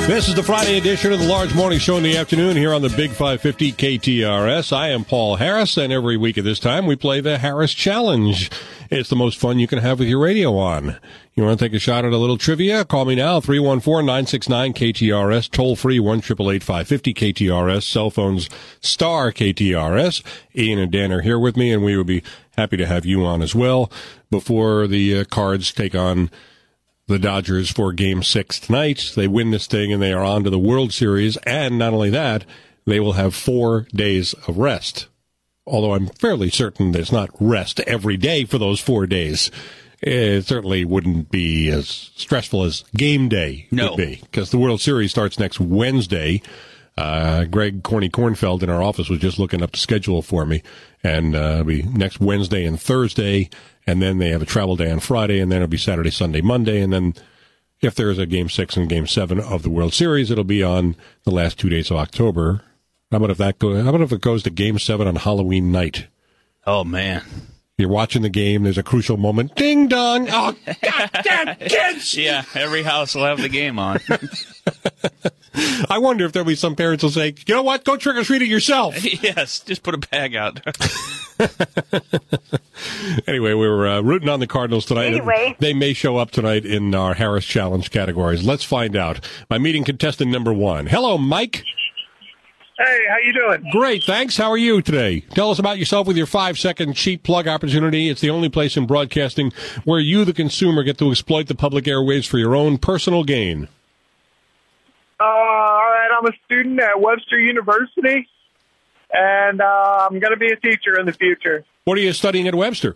This is the Friday edition of the Large Morning Show in the afternoon here on the Big 550 KTRS. I am Paul Harris, and every week at this time we play the Harris Challenge. It's the most fun you can have with your radio on. You want to take a shot at a little trivia? Call me now, 314-969-KTRS, toll-free, 1-888-550-KTRS, cell phones, star KTRS. Ian and Dan are here with me, and we would be happy to have you on as well before the Cards take on the Dodgers for Game 6 tonight. They win this thing, and they are on to the World Series. And not only that, they will have 4 days of rest. Although I'm fairly certain there's not rest every day for those 4 days. It certainly wouldn't be as stressful as game day would be, because the World Series starts next Wednesday. Greg Kornfeld in our office was just looking up the schedule for me, and it'll be next Wednesday and Thursday, and then they have a travel day on Friday, and then it'll be Saturday, Sunday, Monday, and then if there's a Game 6 and Game 7 of the World Series, it'll be on the last 2 days of October. How about if it goes to Game 7 on Halloween night? Oh, man. You're watching the game, there's a crucial moment. Ding dong! Oh, goddamn kids! Yeah, every house will have the game on. I wonder if there'll be some parents who'll say, you know what, go trick-or-treating yourself. Yes, just put a bag out. Anyway, we're rooting on the Cardinals tonight. Anyway. They may show up tonight in our Harris Challenge categories. Let's find out. My meeting contestant number 1. Hello, Mike. Hey, how you doing? Great, thanks. How are you today? Tell us about yourself with your 5-second cheap plug opportunity. It's the only place in broadcasting where you, the consumer, get to exploit the public airwaves for your own personal gain. All right, I'm a student at Webster University, and I'm going to be a teacher in the future. What are you studying at Webster?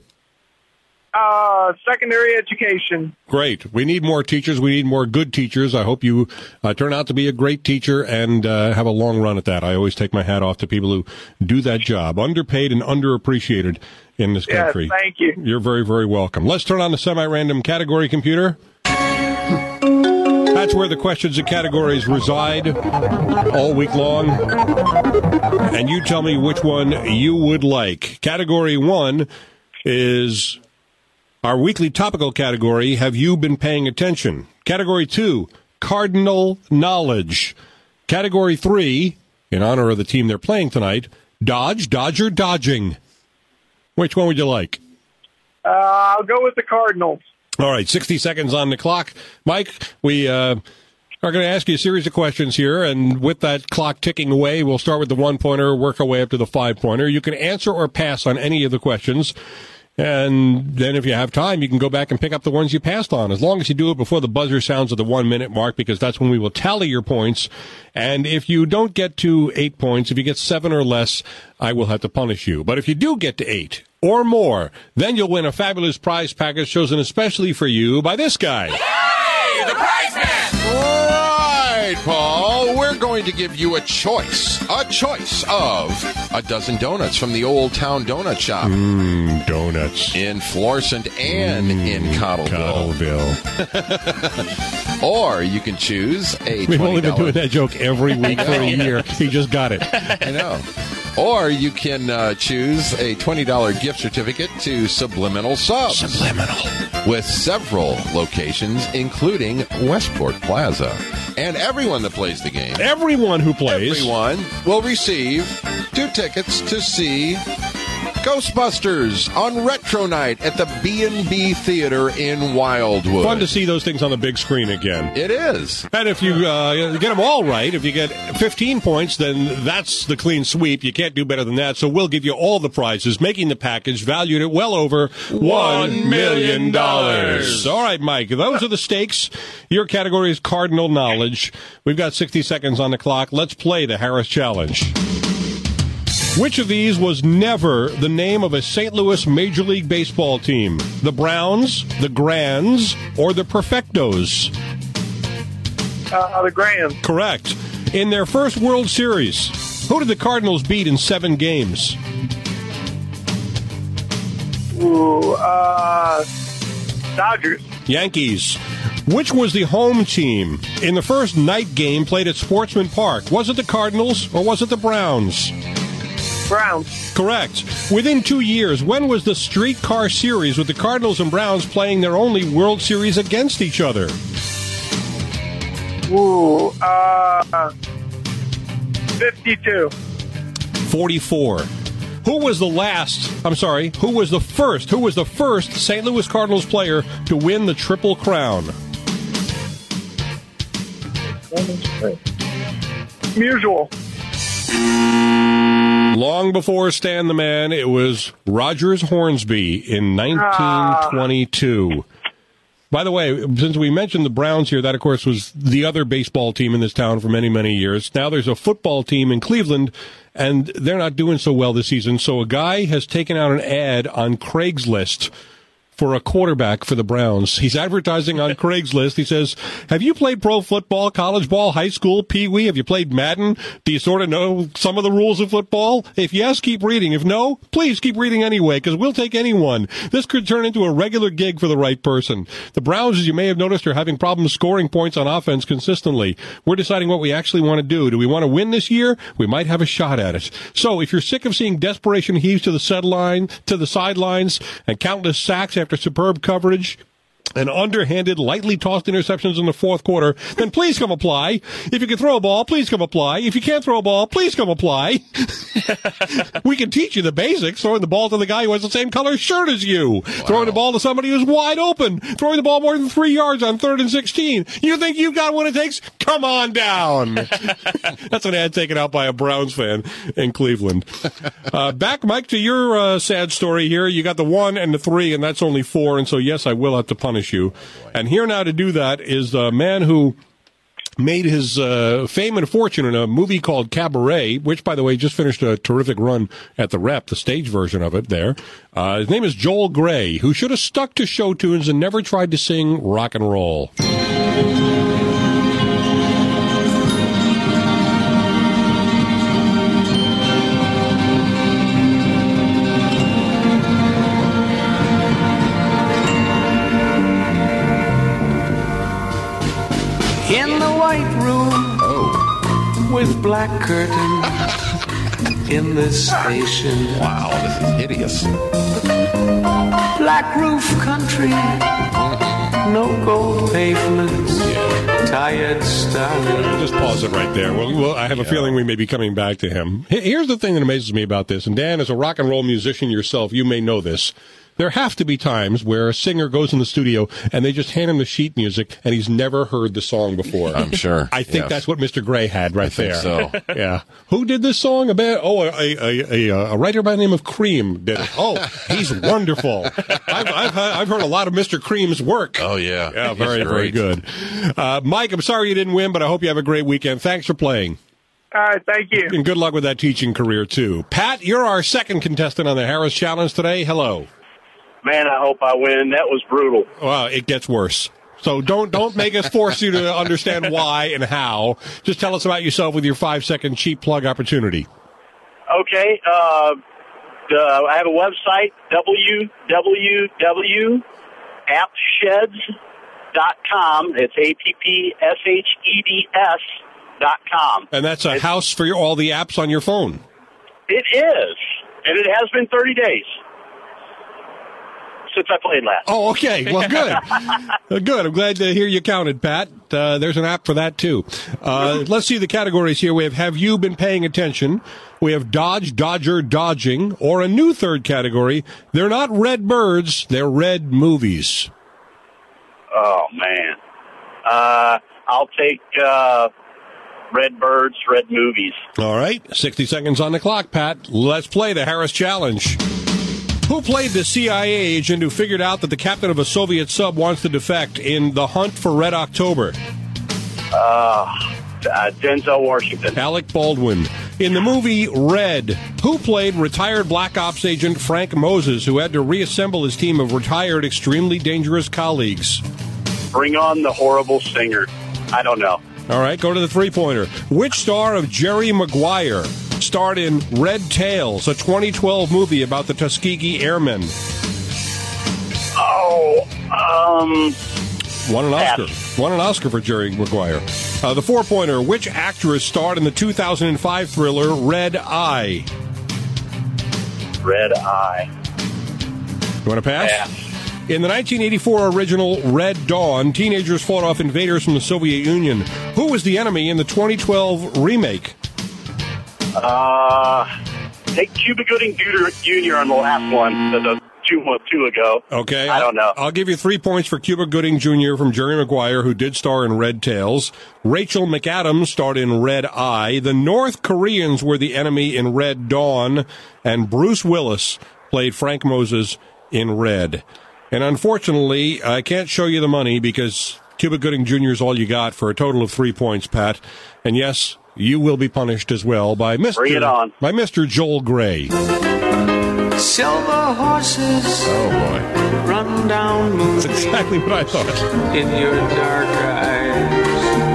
Secondary education. Great. We need more teachers. We need more good teachers. I hope you turn out to be a great teacher and have a long run at that. I always take my hat off to people who do that job. Underpaid and underappreciated in this country. Yes, thank you. You're very, very welcome. Let's turn on the semi-random category computer. That's where the questions and categories reside all week long. And you tell me which one you would like. Category 1 is our weekly topical category, Have You Been Paying Attention? Category 2, Cardinal Knowledge. Category 3, in honor of the team they're playing tonight, Dodge, Dodger, Dodging. Which one would you like? I'll go with the Cardinals. All right, 60 seconds on the clock. Mike, we are going to ask you a series of questions here, and with that clock ticking away, we'll start with the 1-pointer, work our way up to the 5-pointer. You can answer or pass on any of the questions. And then if you have time, you can go back and pick up the ones you passed on, as long as you do it before the buzzer sounds at the 1-minute mark, because that's when we will tally your points. And if you don't get to 8 points, if you get 7 or less, I will have to punish you. But if you do get to 8 or more, then you'll win a fabulous prize package chosen especially for you by this guy. Hey, the prize man! Right, Paul. We're going to give you a choice of a dozen donuts from the Old Town Donut Shop. Donuts. In Florissant and in Cottleville. Or you can choose a $20... We've only been doing that joke every week for a year. He just got it. I know. Or you can choose a $20 gift certificate to Subliminal Subs. Subliminal. With several locations, including Westport Plaza. And everyone that plays the game. Everyone who plays. Everyone will receive 2 tickets to see Ghostbusters on Retro Night at the B&B Theater in Wildwood. Fun to see those things on the big screen again. It is. And if you get them all right, if you get 15 points, then that's the clean sweep. You can't do better than that. So we'll give you all the prizes, making the package valued at well over $1 million. All right, Mike, those are the stakes. Your category is Cardinal Knowledge. We've got 60 seconds on the clock. Let's play the Harris Challenge. Which of these was never the name of a St. Louis Major League Baseball team? The Browns, the Grands, or the Perfectos? The Grands. Correct. In their first World Series, who did the Cardinals beat in 7 games? Dodgers. Yankees. Which was the home team in the first night game played at Sportsman Park? Was it the Cardinals or was it the Browns? Browns. Correct. Within 2 years, when was the Streetcar Series with the Cardinals and Browns playing their only World Series against each other? Ooh, 52. 44. Who was the first St. Louis Cardinals player to win the Triple Crown? Musial. Long before Stan the Man, it was Rogers Hornsby in 1922. By the way, since we mentioned the Browns here, that, of course, was the other baseball team in this town for many, many years. Now there's a football team in Cleveland, and they're not doing so well this season. So a guy has taken out an ad on Craigslist for a quarterback for the Browns. He's advertising on Craigslist. He says, have you played pro football, college ball, high school, pee-wee? Have you played Madden? Do you sort of know some of the rules of football? If yes, keep reading. If no, please keep reading anyway, because we'll take anyone. This could turn into a regular gig for the right person. The Browns, as you may have noticed, are having problems scoring points on offense consistently. We're deciding what we actually want to do. Do we want to win this year? We might have a shot at it. So if you're sick of seeing desperation heaves to the sidelines and countless sacks after superb coverage and underhanded, lightly tossed interceptions in the fourth quarter, then please come apply. If you can throw a ball, please come apply. If you can't throw a ball, please come apply. We can teach you the basics. Throwing the ball to the guy who has the same color shirt as you. Wow. Throwing the ball to somebody who's wide open. Throwing the ball more than 3 yards on 3rd and 16. You think you've got what it takes? Come on down. That's an ad taken out by a Browns fan in Cleveland. Back, Mike, to your sad story here. You got the 1 and the 3, and that's only 4. And so, yes, I will have to punish you. And here now to do that is the man who made his fame and fortune in a movie called Cabaret, which, by the way, just finished a terrific run at the Rep, the stage version of it there. His name is Joel Grey, who should have stuck to show tunes and never tried to sing rock and roll. In the white room with black curtains in the station. Wow, this is hideous. Black roof country, no gold pavements, tired starlight. We'll just pause it right there. Well, I have a feeling we may be coming back to him. Here's the thing that amazes me about this, and Dan, as a rock and roll musician yourself, you may know this. There have to be times where a singer goes in the studio and they just hand him the sheet music and he's never heard the song before. I'm sure. I think that's what Mr. Gray had right there. So. Yeah. Who did this song? A writer by the name of Cream did it. Oh, he's wonderful. I've heard a lot of Mr. Cream's work. Oh, yeah. Yeah, very good. Mike, I'm sorry you didn't win, but I hope you have a great weekend. Thanks for playing. All right, thank you. And good luck with that teaching career, too. Pat, you're our second contestant on the Harris Challenge today. Hello. Man, I hope I win. That was brutal. Well, it gets worse. So don't make us force you to understand why and how. Just tell us about yourself with your 5-second cheap plug opportunity. Okay. I have a website, www.appsheds.com. It's APPSHEDS.com. And that's a house for all the apps on your phone. It is. And it has been 30 days. Since I played last. Oh, okay. Well, good. Good. I'm glad to hear you counted, Pat. There's an app for that, too. Let's see the categories here. We have you been paying attention? We have Dodge, Dodger, Dodging, or a new third category. They're not red birds. They're red movies. Oh, man. I'll take red birds, red movies. All right. 60 seconds on the clock, Pat. Let's play the Harris Challenge. Who played the CIA agent who figured out that the captain of a Soviet sub wants to defect in The Hunt for Red October? Denzel Washington. Alec Baldwin. In the movie Red, who played retired Black Ops agent Frank Moses, who had to reassemble his team of retired, extremely dangerous colleagues? Bring on the horrible singer. I don't know. All right, go to the three-pointer. Which star of Jerry Maguire starred in Red Tails, a 2012 movie about the Tuskegee Airmen? Won an Oscar. Won an Oscar for Jerry Maguire. The four-pointer. Which actress starred in the 2005 thriller Red Eye? Red Eye. You want to pass? In the 1984 original Red Dawn, teenagers fought off invaders from the Soviet Union. Who was the enemy in the 2012 remake? Take Cuba Gooding Jr. on the last one, the two ago. Okay. I don't know. I'll give you 3 points for Cuba Gooding Jr. from Jerry Maguire, who did star in Red Tails. Rachel McAdams starred in Red Eye. The North Koreans were the enemy in Red Dawn. And Bruce Willis played Frank Moses in Red. And unfortunately, I can't show you the money because Cuba Gooding Jr. is all you got for a total of 3 points, Pat. And yes, you will be punished as well by Mr. Joel Gray. Silver horses. Oh, boy. Run down moon. That's exactly what I thought. In your dark eyes.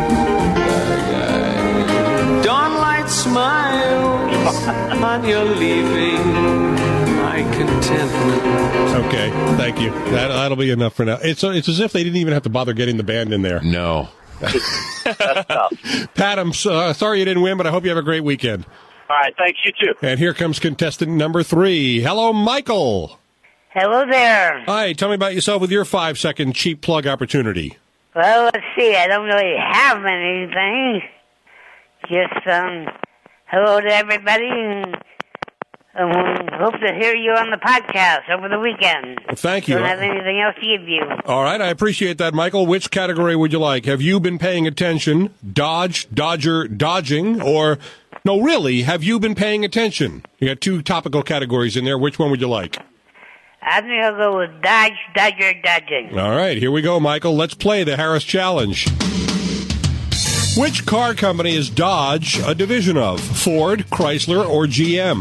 Dawnlight smiles on your leaving. My contentment. Okay, thank you. That'll be enough for now. It's as if they didn't even have to bother getting the band in there. No. That's tough. Pat, I'm sorry you didn't win, but I hope you have a great weekend. All right, thanks. You too. And here comes contestant number 3. Hello, Michael. Hello there. Hi, tell me about yourself with your 5-second cheap plug opportunity. Well, let's see. I don't really have anything. Just, hello to everybody, and hope to hear you on the podcast over the weekend. Well, thank you. Don't have anything else to give you. All right, I appreciate that, Michael. Which category would you like? Have you been paying attention? Dodge, Dodger, dodging, or... No, really, have you been paying attention? You got 2 topical categories in there. Which one would you like? I think I'll go with Dodge, Dodger, dodging. All right, here we go, Michael. Let's play the Harris Challenge. Which car company is Dodge a division of? Ford, Chrysler, or GM?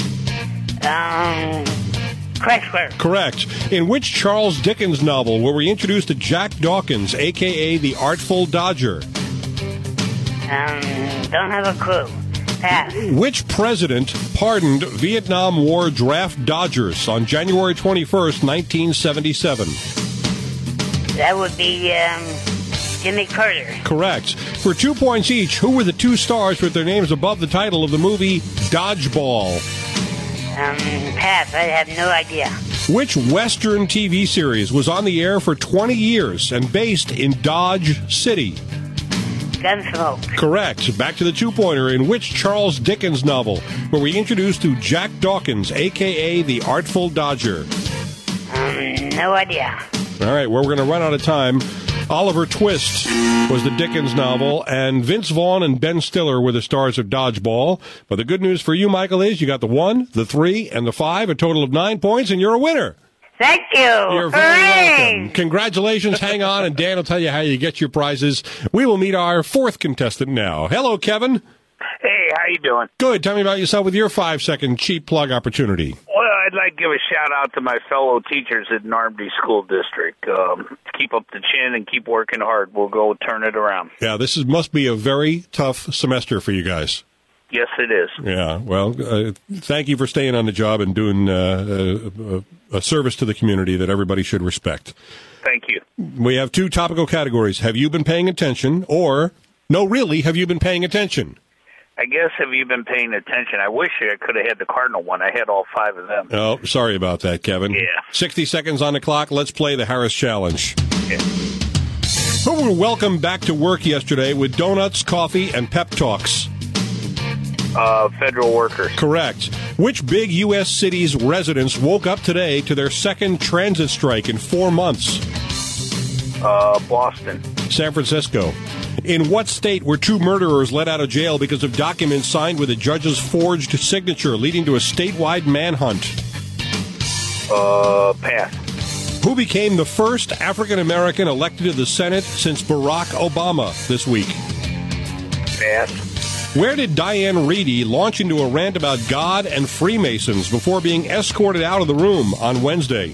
Chrysler. Correct. In which Charles Dickens novel were we introduced to Jack Dawkins, a.k.a. the Artful Dodger? Don't have a clue. Pass. Which president pardoned Vietnam War draft dodgers on January 21st, 1977? That would be, Jimmy Carter. Correct. For 2 points each, who were the 2 stars with their names above the title of the movie Dodgeball? Pass. I have no idea. Which Western TV series was on the air for 20 years and based in Dodge City? Gunsmoke. Correct. Back to the 2-pointer. In which Charles Dickens novel were we introduced to Jack Dawkins, a.k.a. the Artful Dodger? No idea. All right, well, we're going to run out of time. Oliver Twist was the Dickens novel, and Vince Vaughn and Ben Stiller were the stars of Dodgeball. But the good news for you, Michael, is you got the 1, the 3, and the 5, a total of 9 points, and you're a winner. Thank you. You're very welcome. Congratulations. Hang on, and Dan will tell you how you get your prizes. We will meet our 4th contestant now. Hello, Kevin. Hey, how you doing? Good. Tell me about yourself with your 5-second cheap plug opportunity. Well, I'd like to give a shout-out to my fellow teachers at Normandy School District. Keep up the chin and keep working hard. We'll go turn it around. Yeah, this must be a very tough semester for you guys. Yes, it is. Yeah, well, thank you for staying on the job and doing a service to the community that everybody should respect. Thank you. We have 2 topical categories. Have you been paying attention? Or, no, really, have you been paying attention? I guess, have you been paying attention? I wish I could have had the Cardinal one. I had all 5 of them. Oh, sorry about that, Kevin. Yeah. 60 seconds on the clock. Let's play the Harris Challenge. Yeah. Who were welcomed back to work yesterday with donuts, coffee, and pep talks? Federal workers. Correct. Which big U.S. city's residents woke up today to their 2nd transit strike in 4 months? Boston. San Francisco. In what state were 2 murderers let out of jail because of documents signed with a judge's forged signature, leading to a statewide manhunt? Pass. Who became the first African-American elected to the Senate since Barack Obama this week? Pass. Where did Diane Reedy launch into a rant about God and Freemasons before being escorted out of the room on Wednesday?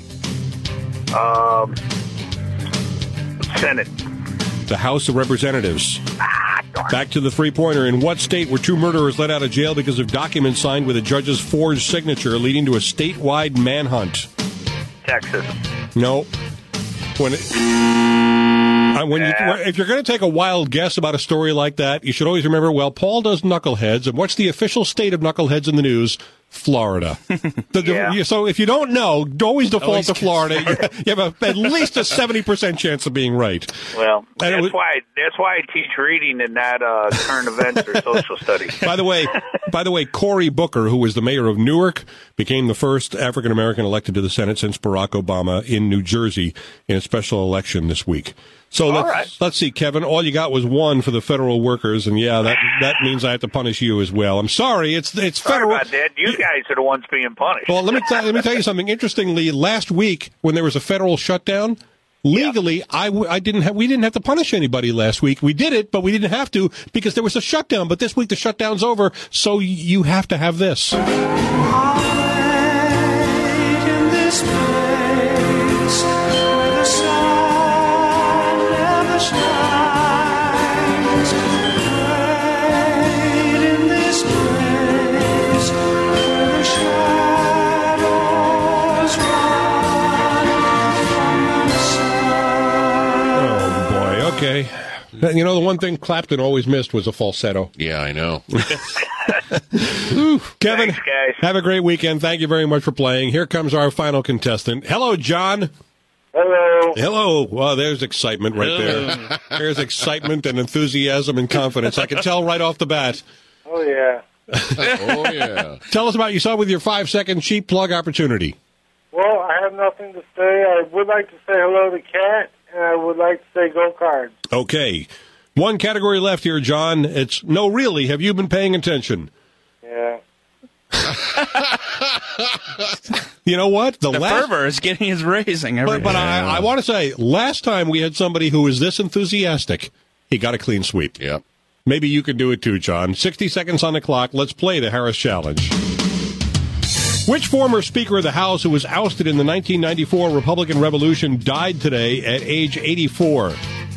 Senate. The House of Representatives. Back to the 3-pointer. In what state were 2 murderers let out of jail because of documents signed with a judge's forged signature, leading to a statewide manhunt? Texas. No. If you're going to take a wild guess about a story like that, you should always remember, well, Paul does Knuckleheads, and what's the official state of Knuckleheads in the news? Florida. Yeah. So if you don't know, always default Always to Florida. You have at least a 70% chance of being right. Well, And it was- that's why I teach reading and not current events or social studies. By the way, Cory Booker, who was the mayor of Newark, became the first African American elected to the Senate since Barack Obama in New Jersey in a special election this week. So let's see, Kevin. All you got was one for the federal workers, and yeah, that means I have to punish you as well. I'm sorry, it's Sorry federal. about that. You guys are the ones being punished. Well, let me tell you something. Interestingly, last week when there was a federal shutdown, legally, we didn't have to punish anybody last week. We did it, but we didn't have to because there was a shutdown. But this week the shutdown's over, so you have to have this. In this place where the sun never shines, right in this place where the shadows run from the sun. Oh boy, okay. You know, the one thing Clapton always missed was a falsetto. Yeah, I know. Kevin, Thanks, guys. have a great weekend. Thank you very much for playing. Here comes our final contestant. Hello, John. Hello. Hello. Well, there's excitement right there. There's excitement and enthusiasm and confidence. I can tell right off the bat. Oh, yeah. Oh, yeah. Tell us about yourself with your 5-second cheap plug opportunity. Well, I have nothing to say. I would like to say hello to Kat, and I would like to say go Cards. Okay. One category left here, John. It's no, really. Have you been paying attention? Yeah. You know what? The fervor is raising. But I want to say, last time we had somebody who was this enthusiastic, he got a clean sweep. Yep. Maybe you could do it too, John. 60 seconds on the clock. Let's play the Harris Challenge. Which former Speaker of the House who was ousted in the 1994 Republican Revolution died today at age 84?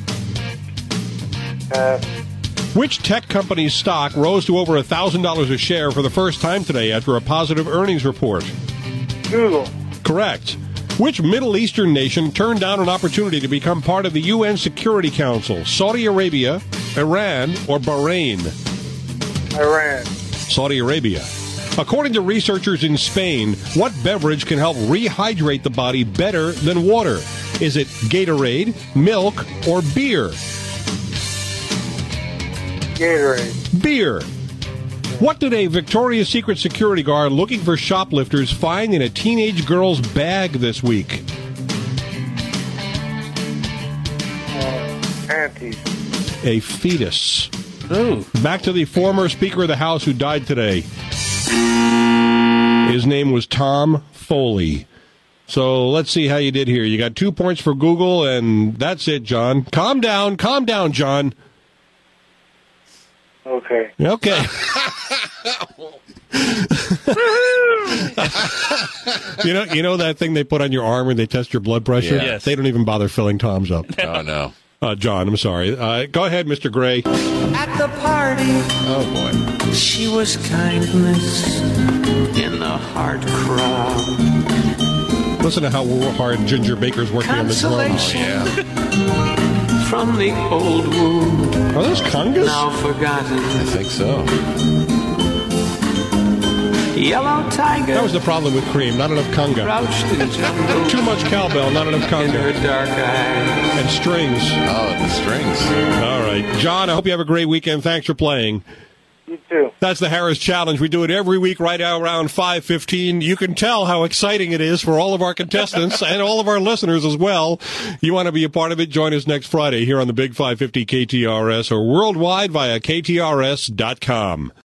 Which tech company's stock rose to over $1,000 a share for the first time today after a positive earnings report? Google. Correct. Which Middle Eastern nation turned down an opportunity to become part of the UN Security Council? Saudi Arabia, Iran, or Bahrain? Iran. Saudi Arabia. According to researchers in Spain, what beverage can help rehydrate the body better than water? Is it Gatorade, milk, or beer? Gatorade. Beer. What did a Victoria's Secret security guard looking for shoplifters find in a teenage girl's bag this week? Panties. A fetus. Ooh. Back to the former Speaker of the House who died today. His name was Tom Foley. So let's see how you did here. You got 2 points for Google, and that's it, John. Calm down, John. Okay. Okay. you know that thing they put on your arm when they test your blood pressure? Yeah. Yes. They don't even bother filling Tom's up. Oh, no. John, I'm sorry. Go ahead, Mr. Gray. At the party, Oh, boy. she was kindness in the hard crowd. Listen to how hard Ginger Baker's working on the drums. Consolation Yeah, from the old wound, Are those congas? now forgotten. I think so. Yellow tiger That was the problem with Cream. Not enough conga. crouched in jungle Too much cowbell, not enough in her conga. dark eye. And strings. Oh, the strings. All right. John, I hope you have a great weekend. Thanks for playing. You too. That's the Harris Challenge. We do it every week right around 5:15. You can tell how exciting it is for all of our contestants and all of our listeners as well. You want to be a part of it? Join us next Friday here on the Big 550 KTRS or worldwide via KTRS.com.